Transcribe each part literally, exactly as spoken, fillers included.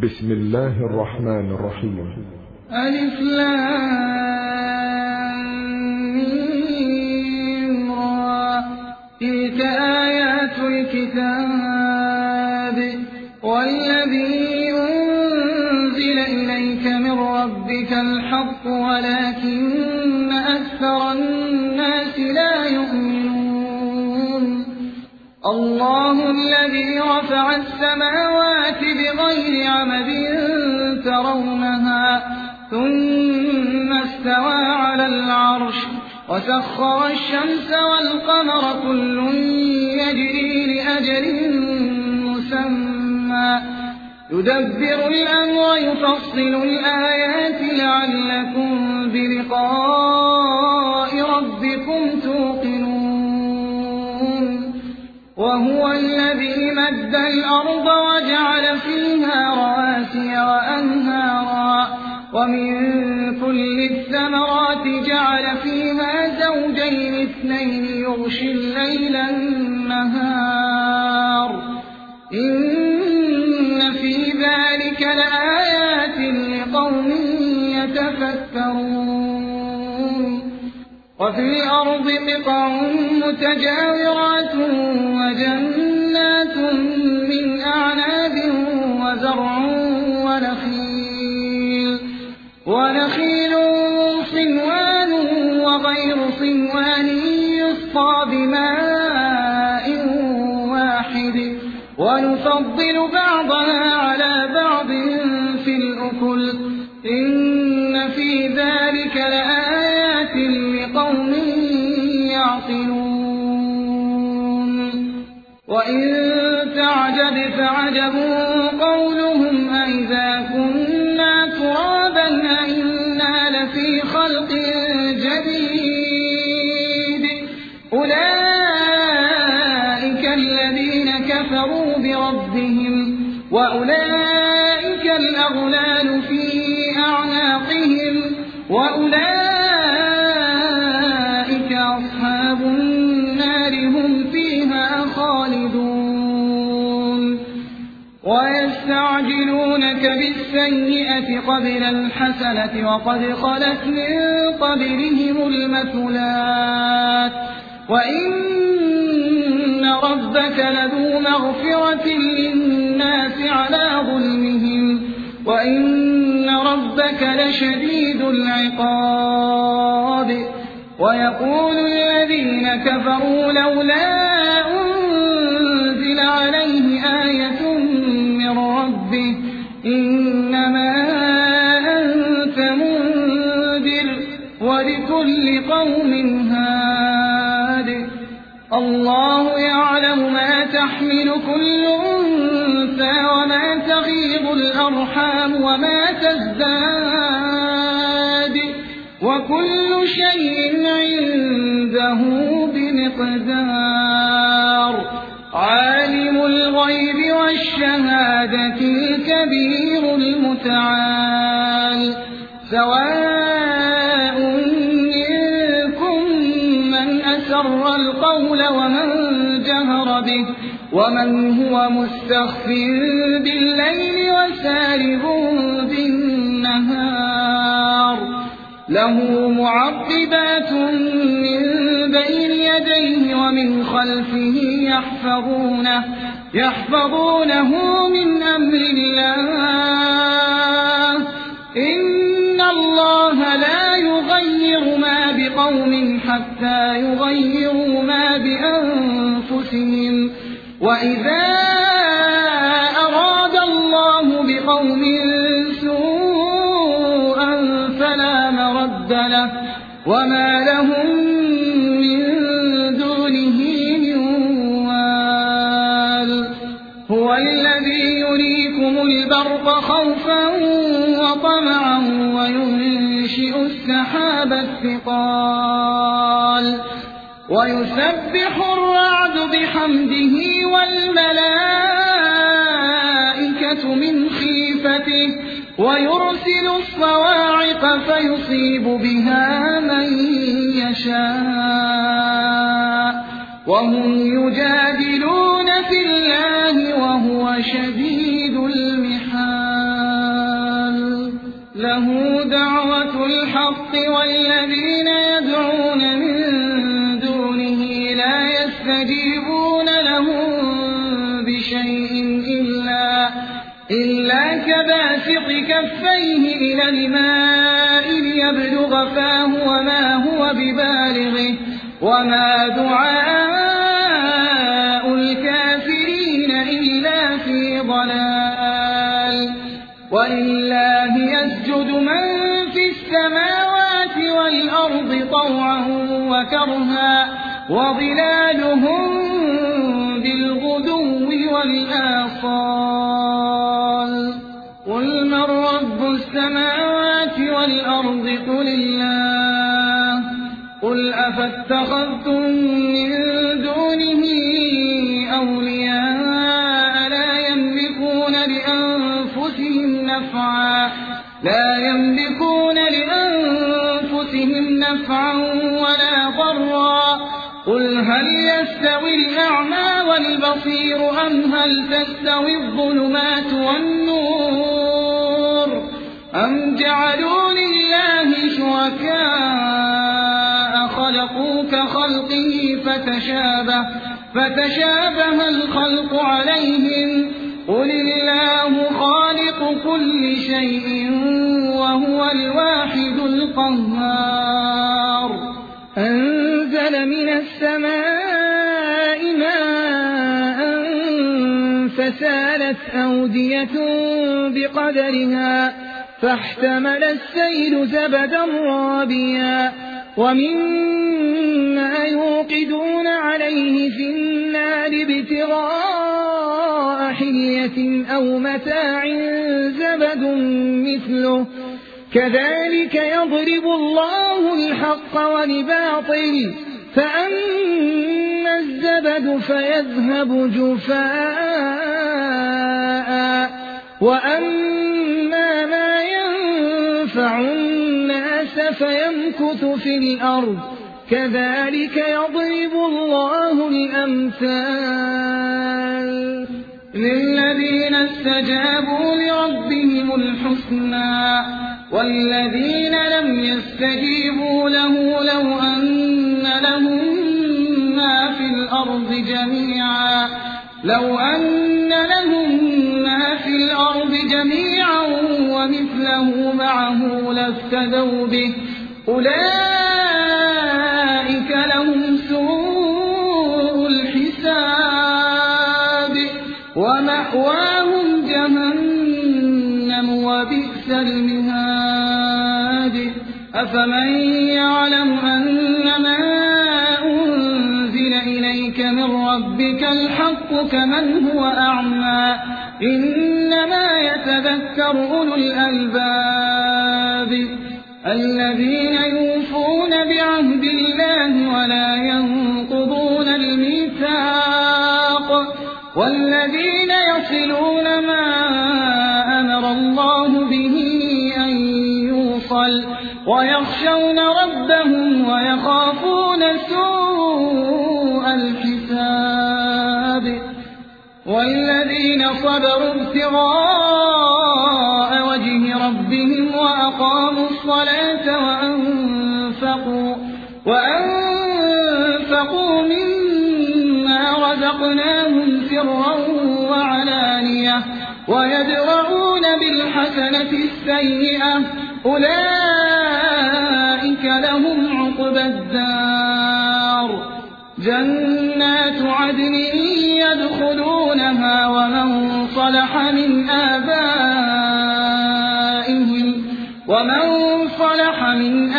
بسم الله الرحمن الرحيم. ألف لام ميم را. تلك آيات الكتاب والذي أنزل إليك من ربك الحق ولكن أكثر الناس لا يؤمنون. الله الذي رفع السماوات بغير عمد ترونها ثم استوى على العرش وسخر الشمس والقمر كل يجري لأجل مسمى يدبر الأمر يفصل الآيات لعلكم بلقاء ربكم توقنون. وهو الذي مد الأرض وجعل فيها رواسي وأنهارا ومن كل الثمرات جعل فيها زوجين اثنين يغشي الليل النهار إن في ذلك لآيات لقوم يتفكرون. وفي الأرض قطع متجاورات وجنات من أعناب وزرع ونخيل ونخيل صنوان وغير صنوان يسقى بماء واحد ونفضل بعضها على بعض في الأكل إن في ذلك لآيات لقوم يعقلون. وإن تعجب فعجب قولهم أئذا كنا ترابا أئنا لفي خلق جديد أولئك الذين كفروا بربهم وأولئك الأغلال في أعناقهم وأولئك أصحاب النار هم فيها خالدون. ويستعجلونك بالسيئة قبل الحسنة وقد خلت من قبلهم المثلات وإن ربك لذو مغفرة للناس على ظلمهم وإن ربك لشديد العقاب. ويقول الذين كفروا لولا أنزل عليه آية من ربه إنما أنت منذر ولكل قوم هاد. الله يعلم ما تحمل كل أنثى وما تغيض الأرحام وما تزداد وكل شيء عنده بمقدار. عالم الغيب والشهادة الكبير المتعال. سواء منكم من أسر القول ومن جهر به ومن هو مستخف بالليل وسارب بالنهار. له معقبات من بين يديه ومن خلفه يحفظونه يحفظونه من أمر الله. إن الله لا يغير ما بقوم حتى يغيروا ما بأنفسهم وإذا أراد الله بقوم سوءا فلا مرد له وما لهم من دونه من وال. هو الذي يريكم البرق خوفا وطمعا وينشئ السحاب الثقال ويسبح الرعد بحمده والملائكة من خيفته ويرسل الصواعق فيصيب بها من يشاء وهم يجادلون في الله وهو شديد المحال. له دعوة الحق والذين يدعون من دونه لا يستجيبون لهم بشيء إلا, إلا كباسط كفيه إلى الماء ليبلغ فاه وما هو ببالغه وما دعاء الكافرين إلا في ضلال. ولله يسجد من في السماوات والأرض طوعا وكرها وظلالهم بالغدو والآصال. قل من رب السماوات والأرض قل الله. قل أفاتخذتم من دونه أولياء لا يملكون لأنفسهم نفعا لا يملكون لأنفسهم نفعا ولا ضرا. قل هل يستوي الأعمى والبصير أم هل تستوي الظلمات والنور أم جعلوا لله شركاء خلقوا كخلقه فتشابه, فتشابه الخلق عليهم. قل الله خالق كل شيء وهو الواحد القهار. أنزل من السماء ماء فسالت أودية بقدرها فاحتمل السيل زبدا رابيا ومما يوقدون عليه في النار ابتغاء حلية أو متاع زبد مثله كذلك يضرب الله الحق والباطل فأما الزبد فيذهب جفاء وأما ما ينفع الناس فيمكث في الأرض كذلك يضرب الله الأمثال. للذين استجابوا لربهم الحسنى والذين لم يستجيبوا له لو أن لهم ما في الأرض جميعا لو أن لهم ما في الأرض جميعا ومثله معه لافتدوا به أولئك لهم سوء الحساب ومأواهم جهنم وبئس المهاد. أفمن يعلم أنما أنزل إليك من ربك الحق كمن هو أعمى إنما يتذكر أولو الألباب الذين يوفون بعهد الله ولا ينقضون الميثاق والذين يصلون ما أمر الله به أن يوصل ويخشون ربهم ويخافون سوء الحساب. والذين صبروا ابتغاء وجه ربهم وأقاموا الصلاة وأنفقوا, وأنفقوا مما رزقناهم سرا وعلانية ويدرؤون بالحسنة السيئة أولئك لهم عقبى الدار جنات عدن يدخلونها ومن صلح من آبائهم ومن صلح من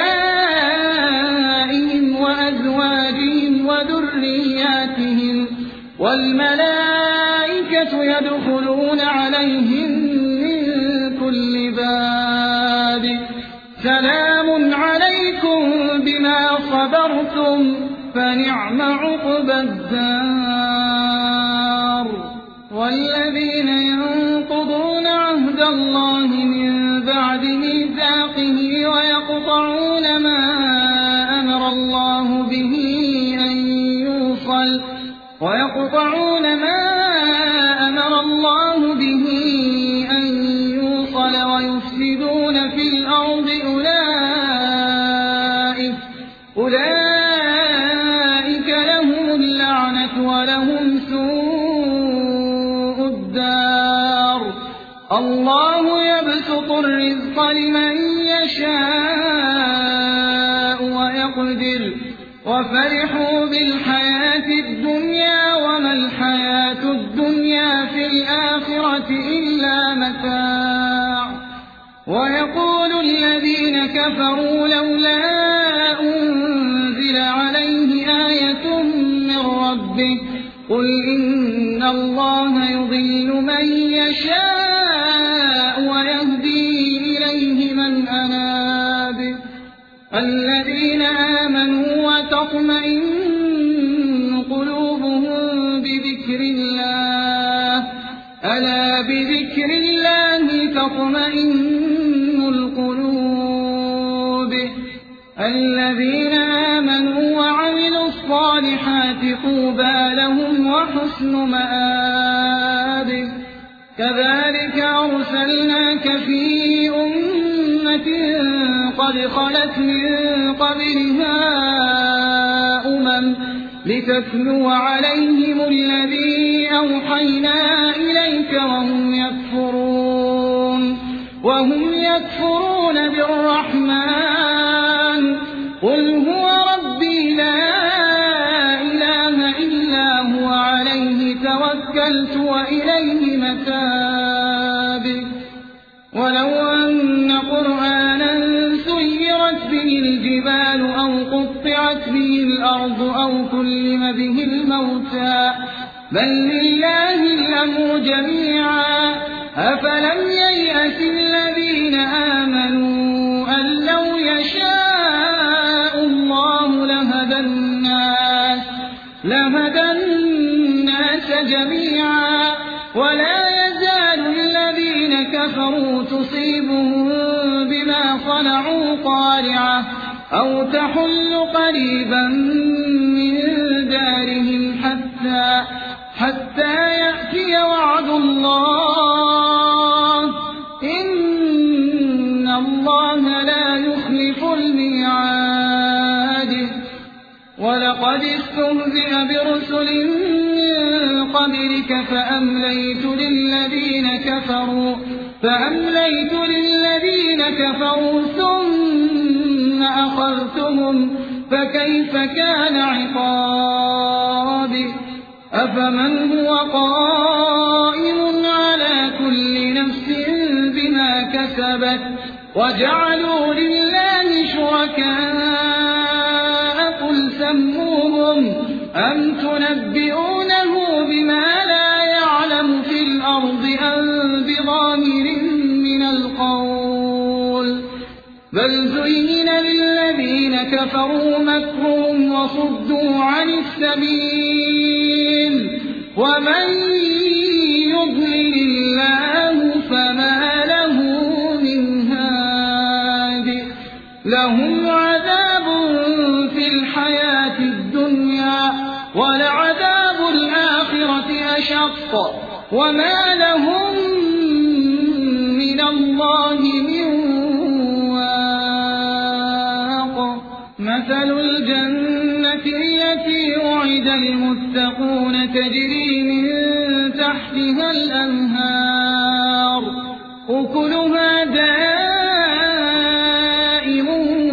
آبائهم وأزواجهم وذرياتهم والملائكة يدخلون عليهم من كل باب سلام عليكم بما صبرتم فنعم عقبى الدار. والذين ينقضون عهد الله من بعد ميثاقه ويقطعون ما أمر الله به أن يوصل ويقطعون ما أمر الله به أن يوصل ويفسدون الله يبسط الرزق لمن يشاء ويقدر وفرحوا بالحياة الدنيا وما الحياة الدنيا في الآخرة إلا متاع ويقول الذين كفروا لولا أنزل عليه آية من ربه قل إن الله يضل من يشاء ويهدي إليه من أناب الذين آمنوا وتطمئن قلوبهم بذكر الله ألا بذكر الله تطمئن القلوب الذين آمنوا وعملوا الصالحات طوبى لهم وحسن مآب كذلك أرسلناك في أمة قد خلت من قبلها أمم لتتلو عليهم الذي أوحينا إليك وهم يكفرون وهم يكفرون بالرحمن قل هو ربي لا إله إلا هو عليه توكلت وإليه متاب ولو أن قرآنا سيرت به الجبال أو قطعت به الأرض أو كلم به الموتى بل لله الأمر جميعا أفلم ييأس الذين آمنوا أن لو يشاء الله لهدى الناس لهدى الناس جميعا ولا يزال الذين كفروا تصيبهم بما صنعوا قارعة أو تحل قريبا من دارهم حتى حتى يأتي وعد الله إن الله لا يخلف الميعاد ولقد استهزئ برسل من قبلك فأمليت للذين كفروا فأمليت للذين كفروا ثم أخذتهم فكيف كان عقاب أفمن هو قائم على كل نفس بما كسبت وجعلوا لله شركاء قل سموهم أم تنبئونه بما لا يعلم في الأرض أم بظاهر من القول بل زين للذين كفروا مكرهم وصدوا عن السبيل ومن يضلل الله فما له من هاد لهم عذاب في الحياة الدنيا ولعذاب الآخرة أشق وما لهم من الله من واق مثل الجنة التي وعد المتقون تجري من تحتها الأنهار أكلها دائم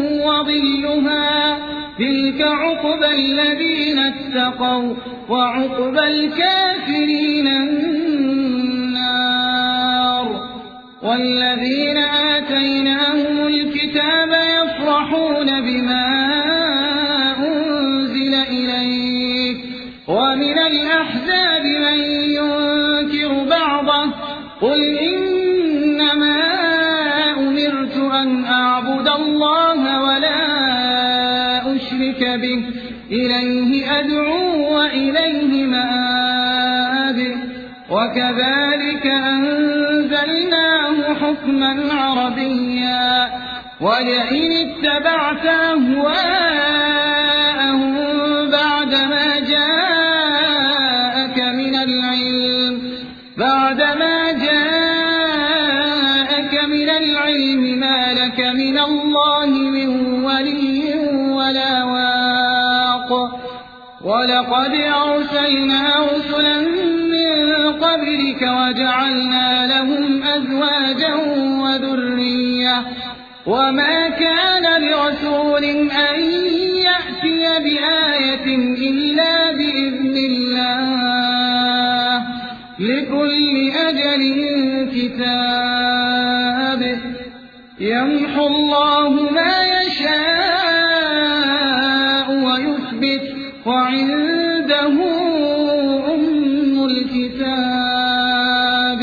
وظلها تلك عقبى الذين اتقوا وعقبى الكافرين النار والذين آتيناهم الكتاب يفرحون بما أنزل إليك ومن الأحزاب من ينكر بعضه قل إنما أمرت أن أعبد الله ولا أشرك به إليه أدعو وإليه مآب وكذلك أنزلناه حكما عربيا ولئن اتبعت أهواءهم بعدما جاءك من العلم بعدما جاءك من العلم ما لك من الله من ولي ولا واق ولقد أرسلنا رسلا من قبلك وجعلنا لهم أزواجا وما كان لرسول أن يأتي بآية إلا بإذن الله لكل أجل كتاب يمحو الله ما يشاء ويثبت وعنده أم الكتاب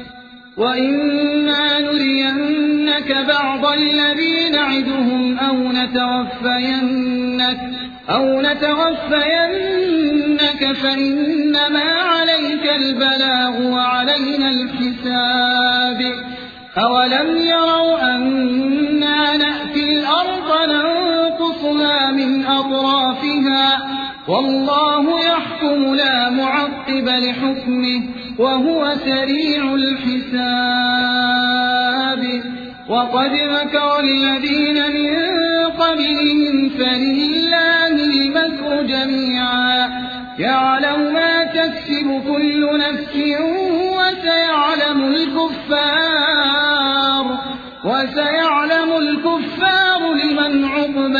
وإما نرينك بعض الذي نعدهم أو نتوفينك, أو نتوفينك فإنما عليك البلاغ وعلينا الحساب أولم يروا أنا نأتي الأرض ننقصها من أطرافها والله يحكم لا معقب لحكمه وهو سريع الحساب وقد مكر الذين من قبلهم فلله المكر جميعا يعلم ما تكسب كل نفس وسيعلم الكفار وسيعلم الكفار لمن عقبى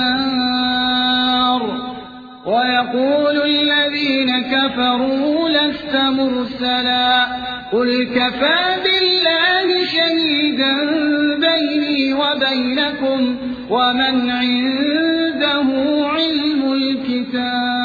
الدار ويقول الذين كفروا لست مرسلا قل كفى بالله شهيدا بيني وبينكم ومن عنده علم الكتاب